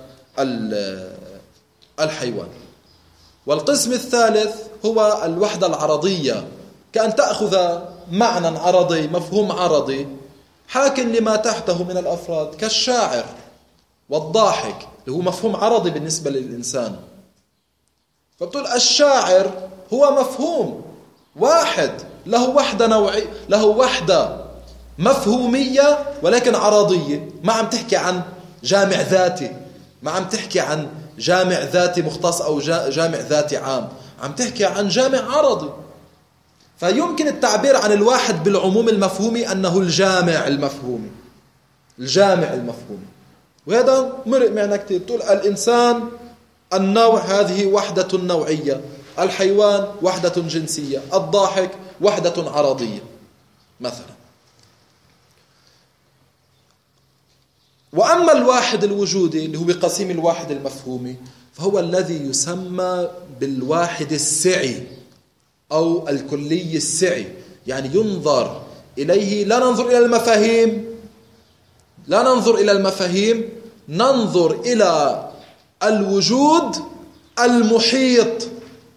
الحيوان. والقسم الثالث هو الوحدة العرضية، كأن تأخذ معنى عرضي مفهوم عرضي حاك لما تحته من الأفراد، كالشاعر والضاحك اللي هو مفهوم عرضي بالنسبة للإنسان. فبتقول الشاعر هو مفهوم واحد له وحدة نوعي، له وحدة مفهومية ولكن عرضية، ما عم تحكي عن جامع ذاتي، ما عم تحكي عن جامع ذاتي مختص أو جامع ذاتي عام، عم تحكي عن جامع عرضي. فيمكن التعبير عن الواحد بالعموم المفهومي أنه الجامع المفهومي، الجامع المفهومي. وهذا مرق معنا كتير. تقول الإنسان النوع هذه وحدة نوعية، الحيوان وحدة جنسية، الضاحك وحدة عرضية مثلا. وأما الواحد الوجودي اللي هو بقسيم الواحد المفهومي، فهو الذي يسمى بالواحد السعي أو الكلي السعي، يعني ينظر إليه، لا ننظر إلى المفاهيم، لا ننظر إلى المفاهيم، ننظر إلى الوجود المحيط،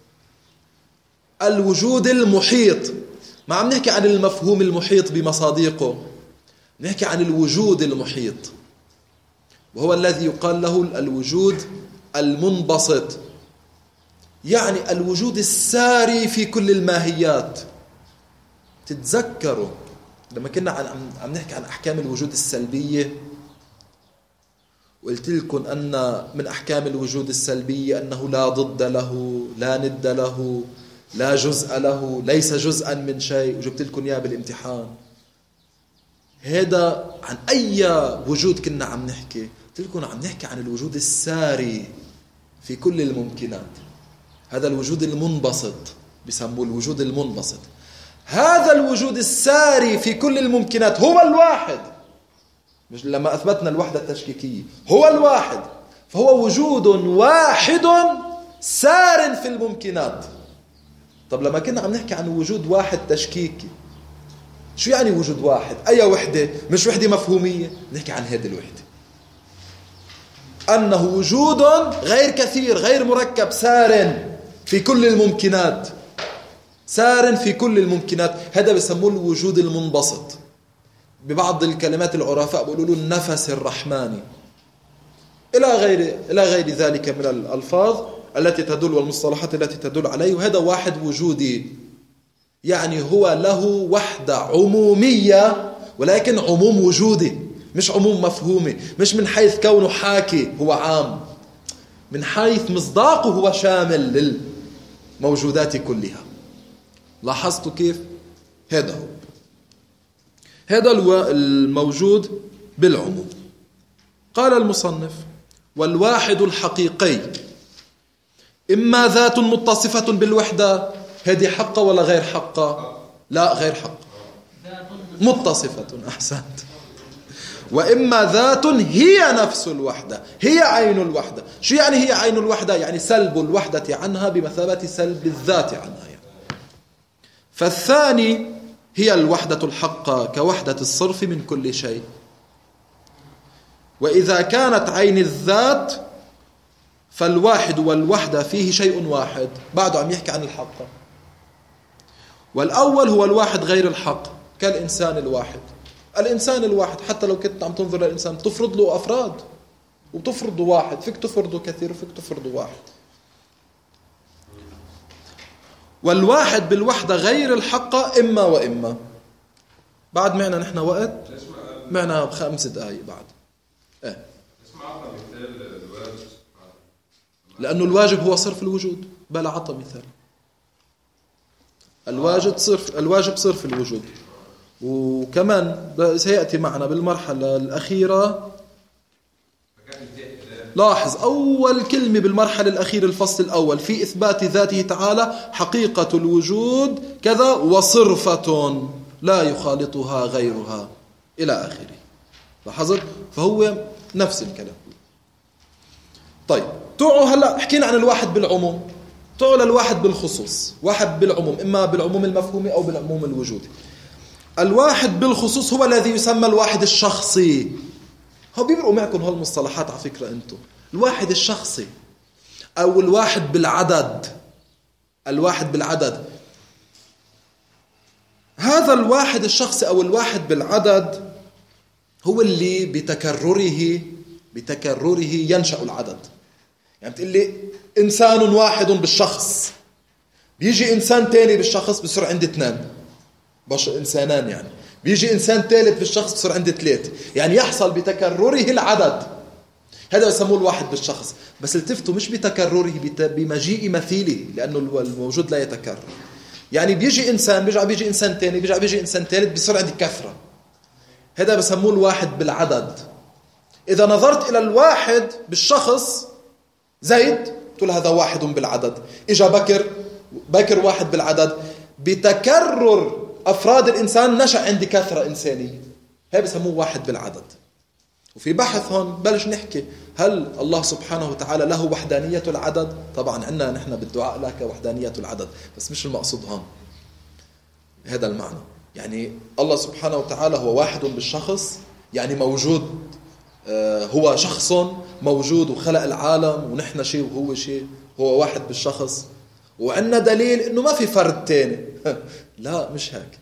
الوجود المحيط. ما عم نحكي عن المفهوم المحيط بمصادقه، نحكي عن الوجود المحيط، وهو الذي يقال له الوجود المنبسط، يعني الوجود الساري في كل الماهيات. تتذكروا لما كنا عن عم نحكي عن أحكام الوجود السلبية، وقلت لكم أن من أحكام الوجود السلبية أنه لا ضد له، لا ند له، لا جزء له، ليس جزءا من شيء، وجبت لكم إياه بالامتحان. هذا عن أي وجود كنا عم نحكي؟ قلت لكم عم نحكي عن الوجود الساري في كل الممكنات، هذا الوجود المنبسط، بيسموه الوجود المنبسط. هذا الوجود الساري في كل الممكنات هو الواحد، مش لما أثبتنا الوحدة التشكيكية، هو الواحد. فهو وجود واحد سار في الممكنات. طب لما كنا عم نحكي عن وجود واحد تشكيكي، شو يعني وجود واحد؟ أي وحدة؟ مش وحدة مفهومية، نحكي عن هذه الوحدة، أنه وجود غير كثير غير مركب سار في كل الممكنات، سار في كل الممكنات. هذا بيسموه الوجود المنبسط. ببعض الكلمات العرفاء بيقولوا له النفس الرحماني، إلى غير إلى غير ذلك من الألفاظ التي تدل والمصطلحات التي تدل عليه. وهذا واحد وجودي، يعني هو له وحدة عمومية ولكن عموم وجودي، مش عموم مفهومي، مش من حيث كونه حاكي هو عام، من حيث مصداقه هو شامل للموجودات كلها. لاحظتوا كيف؟ هذا هو، هذا الموجود بالعموم. قال المصنف: والواحد الحقيقي إما ذات متصفة بالوحدة، هذه حقة ولا غير حقة؟ لا، غير حقة، متصفة، أحسنت. وإما ذات هي نفس الوحدة، هي عين الوحدة. شو يعني هي عين الوحدة؟ يعني سلب الوحدة عنها بمثابة سلب الذات عنها يعني. فالثاني هي الوحدة الحقة كوحدة الصرف من كل شيء. وإذا كانت عين الذات فالواحد والوحدة فيه شيء واحد، بعده عم يحكي عن الحقة. والأول هو الواحد غير الحق، كالإنسان الواحد. الإنسان الواحد حتى لو كنت عم تنظر للإنسان تفرض له أفراد، وتفرض واحد، فيك تفرضه كثير وفيك تفرضه واحد. والواحد بالوحدة غير الحقة إما وإما. بعد معنا نحن وقت، معنا بخمس دقائق بعد. إيه؟ لأنه الواجب هو صرف الوجود. بلا عطى مثال. الواجب صرف الواجب صرف الوجود. وكمان سيأتي معنا بالمرحلة الأخيرة. لاحظ أول كلمة بالمرحلة الأخيرة الفصل الأول في إثبات ذاته تعالى: حقيقة الوجود كذا وصرفة. لا يخالطها غيرها إلى آخره. لاحظت؟ فهو نفس الكلام. طيب تعوا هلأ حكينا عن الواحد بالعموم، تعوا للواحد بالخصوص. واحد بالعموم إما بالعموم المفهومي أو بالعموم الوجودي. الواحد بالخصوص هو الذي يسمى الواحد الشخصي. هو بيبقوا معكم هالمصطلحات على فكرة أنتم. الواحد الشخصي أو الواحد بالعدد. الواحد بالعدد، هذا الواحد الشخصي أو الواحد بالعدد هو اللي بتكرره بتكرره ينشأ العدد. يعني بتقول لي إنسان واحد بالشخص، بيجي إنسان تاني بالشخص بصير عندي اثنان، باش إنسانان يعني. بيجي إنسان ثالث بالشخص بصير عندي ثلاثة، يعني يحصل بتكرره العدد. هذا يسموه الواحد بالشخص. بس التفتوا مش بتكرره، بمجيء مثيله، لأنه الموجود لا يتكرر. يعني بيجي إنسان بيجي بيجي إنسان تاني بيجي بيجي إنسان ثالث بصير عندي كثرة. هذا بسموه الواحد بالعدد. إذا نظرت إلى الواحد بالشخص زيد تقول هذا واحد بالعدد. إجا بكر، بكر واحد بالعدد. بتكرر أفراد الإنسان نشأ عندي كثرة إنسانية، هذا بسموه واحد بالعدد. وفي بحث هون بلش نحكي هل الله سبحانه وتعالى له وحدانية العدد؟ طبعا عندنا نحن بالدعاء لك وحدانية العدد، بس مش المقصود هون هذا المعنى. يعني الله سبحانه وتعالى هو واحد بالشخص، يعني موجود، هو شخص موجود وخلق العالم ونحن شيء وهو شيء، هو واحد بالشخص. وعندنا دليل انه ما في فرد تاني. لا مش هيك.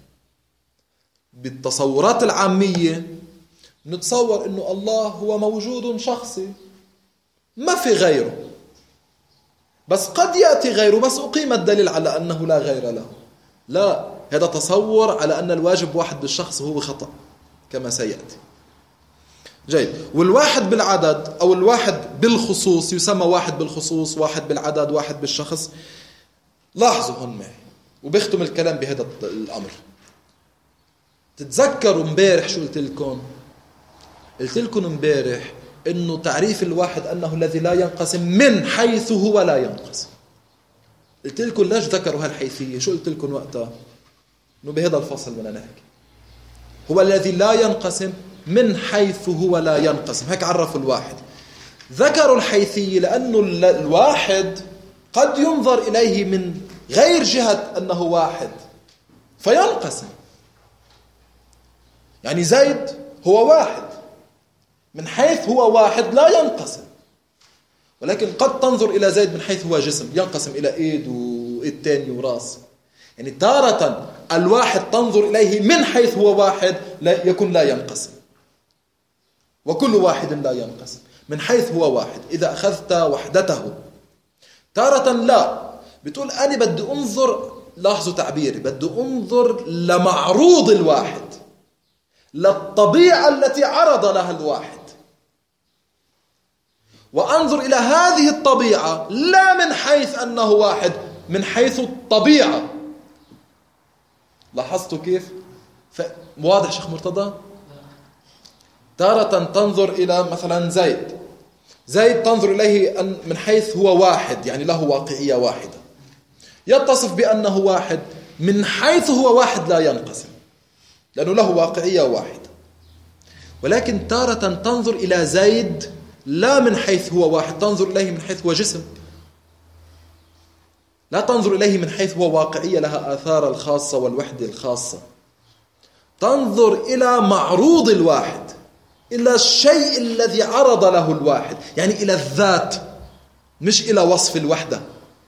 بالتصورات العامية نتصور انه الله هو موجود شخصي ما في غيره، بس قد يأتي غيره، بس أقيم الدليل على أنه لا غير له. لا، هذا تصور على أن الواجب واحد بالشخص وهو خطأ كما سيأتي. جيد. والواحد بالعدد أو الواحد بالخصوص يسمى واحد بالخصوص، واحد بالعدد، واحد بالشخص. لاحظوا هون معي وبختم الكلام بهذا الأمر. تتذكروا مبارح شو قلت لكم؟ قلت لكم مبارح إنه تعريف الواحد أنه الذي لا ينقسم من حيث هو لا ينقسم. قلت لكم ليش ذكروا هالحيثية؟ شو قلت لكم وقتها؟ إنه بهذا الفصل بدنا نحكي هو الذي لا ينقسم من حيث هو لا ينقسم. هيك عرفوا الواحد. ذكروا الحيثية لأنه الواحد قد ينظر إليه من غير جهة أنه واحد فينقسم. يعني زيد هو واحد من حيث هو واحد لا ينقسم، ولكن قد تنظر إلى زيد من حيث هو جسم ينقسم إلى إيد وإيد تاني وراس. يعني تارة الواحد تنظر إليه من حيث هو واحد لا يكون لا ينقسم، وكل واحد لا ينقسم من حيث هو واحد إذا أخذت وحدته. تارة لا، بتقول أنا بدي أنظر، لاحظوا تعبيري، بدي أنظر لمعروض الواحد، للطبيعة التي عرض لها الواحد، وأنظر إلى هذه الطبيعة لا من حيث أنه واحد، من حيث الطبيعة. لاحظتوا كيف؟ واضح شيخ مرتضى؟ تارة تنظر إلى مثلا زيد زيد تنظر إليه من حيث هو واحد، يعني له واقعية واحدة، يتصف بأنه واحد من حيث هو واحد لا ينقسم لأنه له واقعية واحدة. ولكن تارة تنظر إلى زيد لا من حيث هو واحد، تنظر إليه من حيث هو جسم، لا تنظر إليه من حيث هو واقعية لها آثار الخاصة والوحدة الخاصة. تنظر إلى معروض الواحد، إلى الشيء الذي عرض له الواحد، يعني إلى الذات مش إلى وصف الوحدة.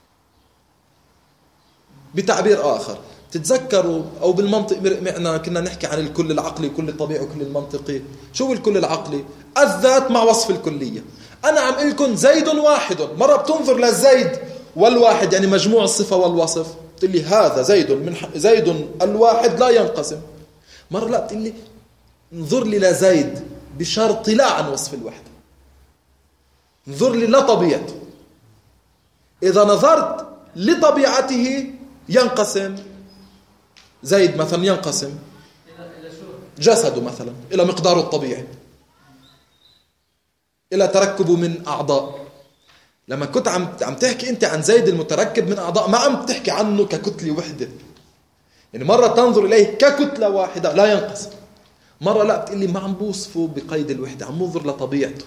بتعبير آخر تتذكروا أو بالمنطق معنا كنا نحكي عن الكل العقلي وكل الطبيعي وكل المنطقي. شو الكل العقلي؟ الذات مع وصف الكلية. أنا عم أقول لكم زيد واحد، مرة بتنظر للزيد والواحد يعني مجموع الصفة والوصف، بتقول لي هذا زيد من ح... زيد الواحد لا ينقسم. مرة لا، بتقول لي انظر لي لزيد بشرط لا عن وصف الوحدة، انظر لي لطبيعته. إذا نظرت لطبيعته ينقسم زيد مثلا، ينقسم جسده مثلا إلى مقداره الطبيعي، إلى تركبه من أعضاء. لما كنت عم عم تحكي أنت عن زيد المتركب من أعضاء، ما عم تحكي عنه ككتلة وحدة، يعني مرة تنظر إليه ككتلة واحدة لا ينقسم، مرة لا بتقول لي ما عم بوصفه بقيد الوحدة، عم بنظر لطبيعته،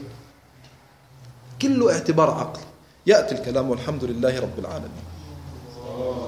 كله اعتبار عقل. يأتي الكلام والحمد لله رب العالمين.